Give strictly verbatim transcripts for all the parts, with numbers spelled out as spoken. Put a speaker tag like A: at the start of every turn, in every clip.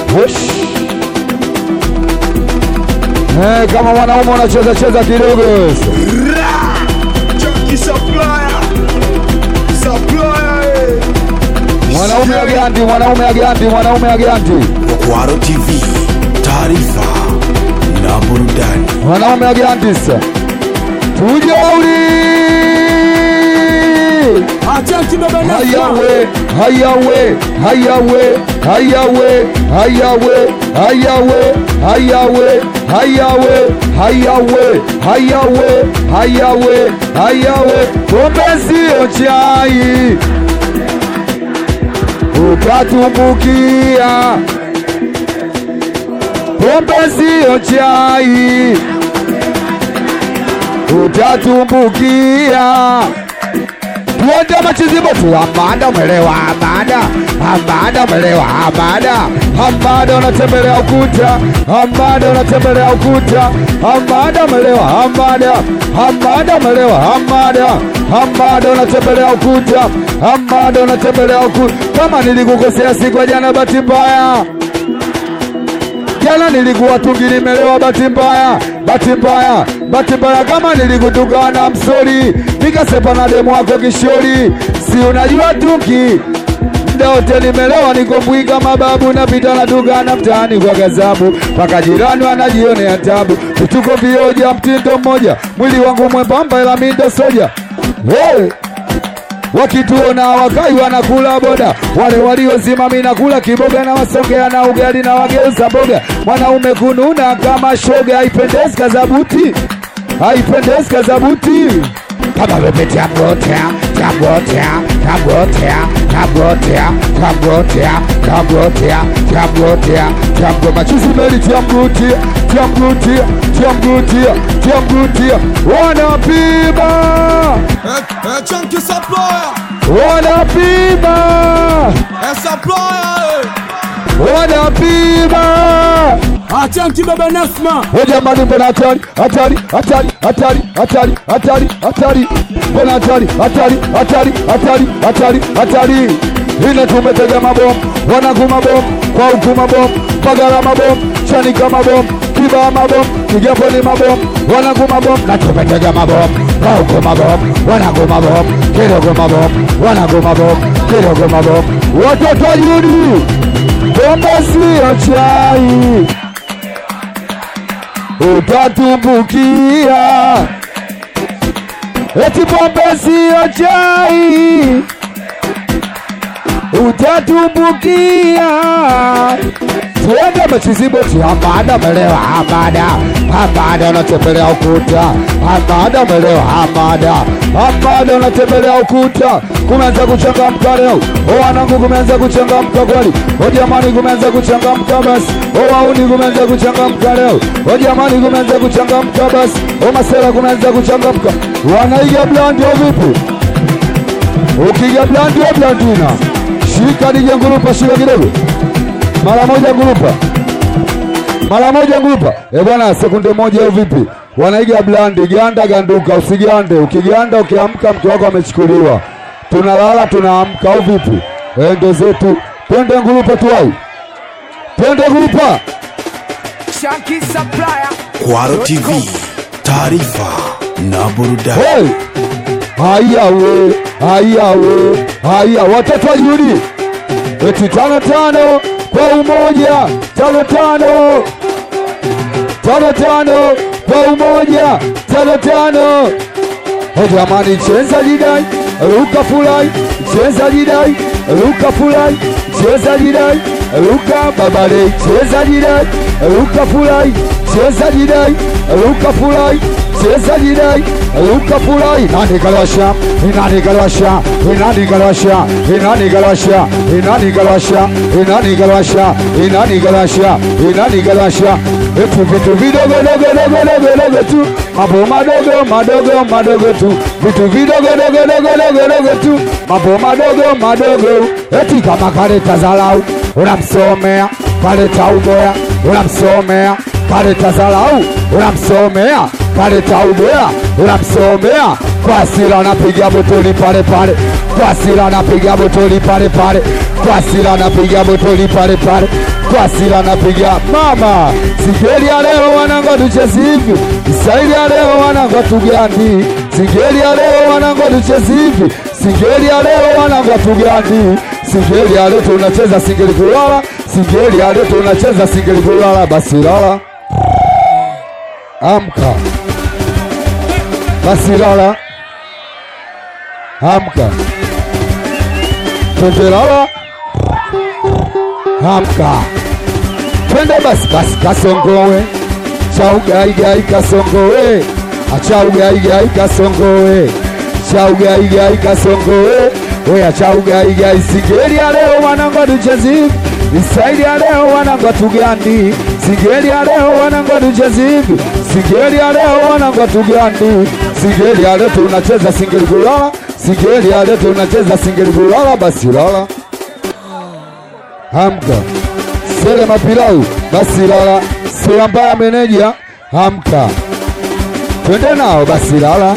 A: Wish. Eh, kama wanaume wanacheza cheza kidogo.
B: Junkie supplier. Supplier. Eh.
A: Mwanaume agianti, mwanaume agianti, mwanaume agianti.
B: Kwaro T V. Taarifa na burudani.
A: Mwanaume agianti sasa. Tujauri.
C: Acha baba na
A: Hayawe, hayawe, hayawe, hayawe, hayawe, hayawe, hayawe, hayawe, hayawe, hayawe, hayawe, hayawe. Pombe sio chai, utatumbukia. Pombe sio chai, utatumbukia. Tuende machizibo tu. Amanda umelewa, Amanda, Amanda umelewa, Amanda, Amanda unatembelea ukuta, Amanda unatembelea ukuta, Amanda umelewa, Amanda, Amanda umelewa, Amanda, Amanda unatembelea ukuta, Amanda unatembelea ukuta. Kama nilikukosea siku ya jana, bahati mbaya. Jana nilikuwa tungi nimelewa, bahati mbaya, bahati mbaya, bahati mbaya. Kama nilikutukana msori, nikasepa na demu wako kishori. Si unajua tungi muda wote nimelewa, niko mbwiga mababu, napita na tukana mtaani kwa gazabu, paka jirani wanajionea tabu. Tuko vioja mtindo mmoja, mwili wangu mwembamba ila mindo soja. Hey! Wakituona wakai wanakula boda, wale waliosimama na kula kiboga na wasongea na ugali na wageuza boga. Mwanaume kununa kama shoga, haipendezi kazabuti, haipendezi kazabuti. Kama wepetea mgotea, tamgotea, tamgotea, tamgotea, tamgotea, tamgotea, tamgotea, tamgotea. Machuzi meli tiamgutia, tiamgutia, tiamgutia, tiamgutia. Wanapima
C: Eh, eh, Junkie supplier.
A: wanapima,
C: Eh, supplier.
A: wanapima.
C: Acha baba Nasma.
A: Jamani, mbona hatari, hatari, hatari, hatari, hatari, hatari, hatari, mbona hatari, hatari, hatari, hatari, hatari, hatari. Hina tumetega mabomu, wanaguma bomu, kwa huku mabomu, Pagala mabomu, Chanika mabomu, Kiba mabomu, Kigamboni mabomu, wanaguma bomu, na tumetega mabomu, kwa huku mabomu, wanaguma bomu, kidogo mabomu, wanaguma bomu, kidogo mabomu. Watoto yudi, pombe sio chai, utatumbukia. Eti pombe sio chai, utatumbukia. Tuende machizibo tu. Amanda umelewa, Amanda, Amanda unatembelea ukuta, Amanda umelewa, Amanda, Amanda unatembelea ukuta. Kumeanza kuchangamka leo, o wanangu, kumeanza kuchangamka kweli. O jamani, kumeanza kuchangamka basi. O wauni, kumeanza kuchangamka leo. O jamani, kumeanza kuchangamka basi. O masela, kumeanza kuchangamka. Wanaiga blandi au vipi? Ukiga blandi au blandina? Shika nije ngurupa, shika kidogo. Mara moja ngurupa, mara moja ngurupa. Eh bwana, sekunde moja au vipi? Wanaiga blandi, ganda ganduka, usigande. Ukiganda ukiamka mke wako amechukuliwa. Tunalala tunaamka au vipi? Eh, ndo zetu. Twende ngurupa tuwai. Twende ngurupa.
C: Junkie supplier.
B: Kwaro T V. Taarifa na burudani.
A: Hey! Haya we, haya we, haya watoto wa Yudi. Eti tano tano kwa umoja, tano tano, tano tano kwa umoja, tano tano. O jamani, cheza jidai, ruka fulai, cheza jidai, ruka fulai, cheza jidai, ruka babale, cheza jidai, ruka fulai, cheza jidai, ruka fulai, cheza jidai, ruka fulai. Nani galwasha, nani galwasha, nani galwasha, nani galwasha, nani galwasha, nani galwasha, nani galwasha, nani galwasha. Vitu vitu vidogo dogo dogo dogo dogo tu, mambo madogo madogo madogo tu, vitu vidogo dogo dogo dogo dogo tu, mambo madogo madogo. Eti kama kaleta zalau unamsomea, kaleta uboya unamsomea, kaleta zalau unamsomea, kaleta uboya unamsomea. Kwa hasira anapiga botoli pale pale, kwa hasira anapiga botoli pale pale, kwa hasira anapiga botoli pale pale, kwa sila napiga mama. Singeli ya leo wanangu tuchezi hivi, Israeli ya leo wanangu tugandi. Singeli ya leo wanangu tuchezi hivi, singeli ya leo wanangu tugandi. Singeli ya leo tunacheza singeli kulala, singeli ya leo tunacheza singeli kulala. Basi lala, amka, basi lala, amka, twende lala, amka, twende basi basi kasongowe, chaugaigai kasongowe, achaugai kasongowe, chaugai kasongowe, oya chaugai. Singeli ya leo wanangu tuchezi, Israeli ya leo wanangu tugandi. Singeli ya leo wanangu tuchezi, singeli ya leo wanangu tugandi. Singeli ya leo tunacheza singeli kulala, singeli ya leo tunacheza singeli kulala. Basi lala, amka, sele mapilau. Basi lala, sela mbaya meneja, amka, twende nao. Basi lala,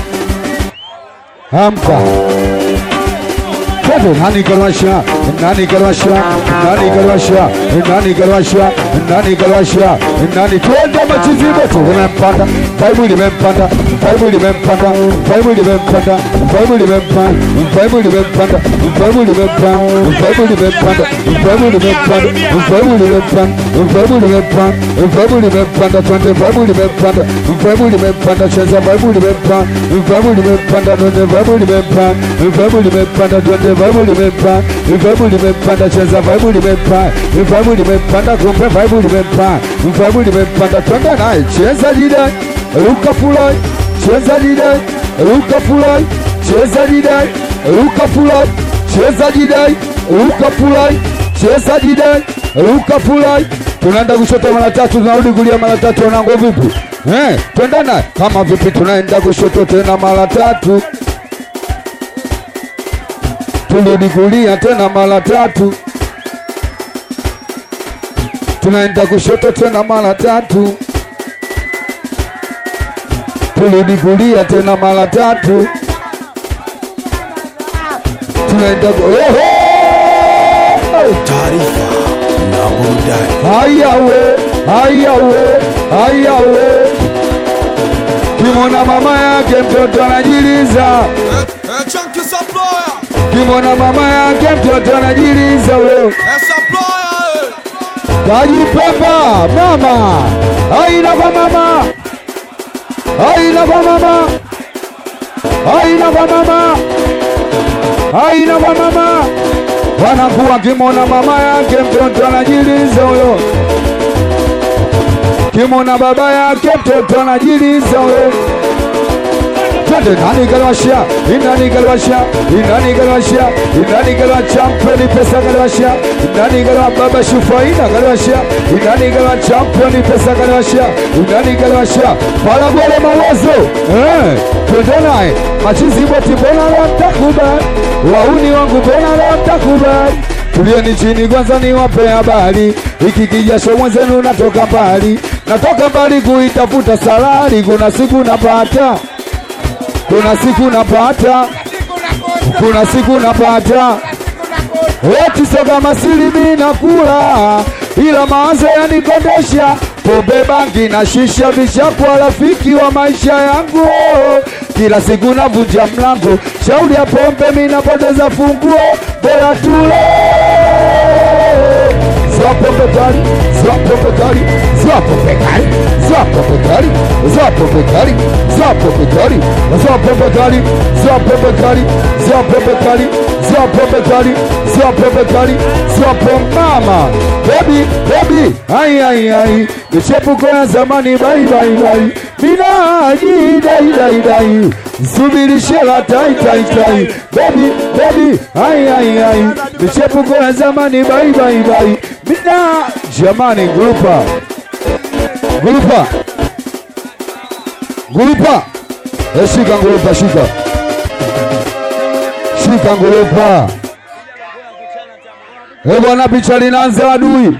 A: amka, twende. Nani kalwasha, nani kalwasha, nani kalwasha, nani kalwasha, nani kalwasha, nani. Twende machizi bote limempanda, Bible limempanda, Bible limempanda, Bible limempanda, Bible limempanda, Bible limempanda, Bible limempanda, Bible limempanda, Bible limempanda, Bible limempanda, Bible limempanda, Bible limempanda. Twende Bible limempanda, Bible limempanda, cheza Bible limempanda, Bible limempanda, twende Bible limempanda, Bible limempanda, twende Bible limempanda, Bible limempanda, cheza Bible limempanda, Bible limempanda, kumbe Bible limempanda, Bible limempanda. Twende naye cheza jidai, ruka fulai, cheza jidai, ruka fulai, cheza jidai, ruka fulai, cheza jidai, ruka fulai, cheza jidai, ruka fulai. Tunaenda kushoto mara tatu, tunarudi kulia mara tatu. Wanangu vipi? Eh, twende naye kama vipi? Tunaenda kushoto tena mara tatu, turudi kulia tena mara tatu, tunaenda kushoto tena mara tatu, turudi kulia tena mara tatu, tunaenda oho.
B: Taarifa na burudani.
A: Haya we, haya we, haya we. Kimona mama yake mtoto anajiliza,
C: Eh, eh, Chunky Supplier.
A: kimona mama yake mtoto anajiliza wewe.
C: Eh, Supplier, eh.
A: Kajipemba mama, haina kwa mama, haina kwa mama, haina kwa mama, haina kwa mama. Wanakuwa kimona mama yake mtoto anajiliza huyo, kimona baba yake mtoto anajiliza huyo. Twende nani kalwasha, inani kalwasha, inani kalwasha, inani kalwa champion pesa kalwasha, inani kalwa baba Shufaina kalwasha, inani kalwa champion pesa kalwasha, inani kalwasha pala bole mawazo. Eh, twende naye machizi boti bona leo mtakubali, wauni wangu bona leo mtakubali. Tulieni chini kwanza niwape habari, hiki kijasho mwenzenu natoka mbali, natoka mbali kuitafuta salari. Kuna siku napata, kuna siku napata, kuna siku napata. Eti soga masili mina kula, ila mawazo yanikondesha. Pombe, bangi na shisha vishakuwa rafiki wa maisha yangu. Kila siku navunja mlango, shauri ya pombe mina poteza funguo. Bora tule Zwapo pekari, zwapo pekari, zwapo pekari, zwapo pekari, zwapo pekari, zwapo pekari, zwapo pekari, zwapo pekari, zwapo pekari, zwapo pekari, zwapo pekari, zwapo mama. Baby, baby, ai ai ai, michepuko ya zamani bye bye bye. Minaji dai dai dai, subiri shela tai tai tai. Baby, baby, ai ai ai, michepuko ya zamani bye bye bye. Mina jamani, grupa grupa grupa, eh, shika grupa, shika shika grupa. Eh bwana, picha linaanza adui,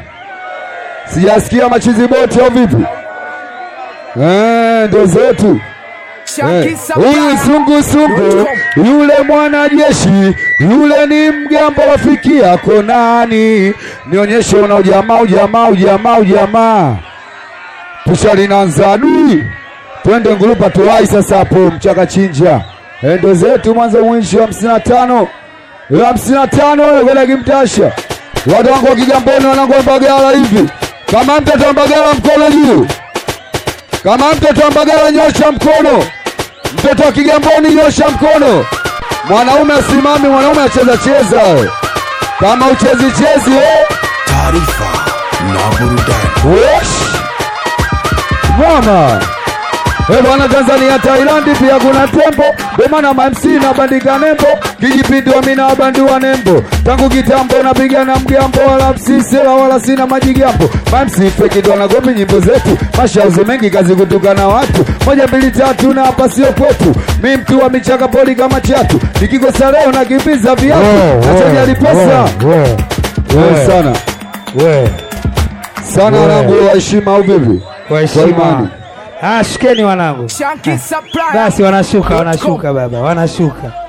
A: sijasikia machizi boti au vipi? Eh, ndo zetu Huyu sungu sungu, yule mwanajeshi, yule ni mgambo, rafiki yako nani? Nionyeshe una ujamaa, ujamaa, ujamaa, ujamaa. Tushalinaanza adui. Twende ngurupa tuwai sasa hapo mchaka chinja. Endo zetu mwanzo mwisho hamsini na tano. hamsini na tano wala kimtasha. Watu wangu wa Kigamboni, wanangu wa Mbagala hivi. Kama mtoto wa Mbagala mkono juu. Kama mtoto wa Mbagala nyosha mkono. Mtoto wa Kigamboni nyosha mkono. Mwanaume asimame, mwanaume acheza cheza. Kama uchezi chezi eh.
B: Taarifa na burudani.
A: Wesh. Mama. Eh bwana, Tanzania Thailand pia kuna tempo. Bema na M C na bandika nembo. Kijipindua mina abandua nembo. Tangu kitambo napiga na mgambo, wala msisela wala sina majigambo. M C feki ndo na gopi nyimbo zetu. Mashauzo mengi kazi kutoka na watu. Moja mbili tatu na hapa sio kwetu. Mimi mtu wa michaka poli kama chatu. Nikikosa leo na kibiza viatu. Acha alipesa. Wewe sana.
D: Wewe
A: sana wanangu wa heshima au vipi?
D: Kwa heshima. Ah, shikeni wanangu. Basi wanashuka, wanashuka baba, wanashuka.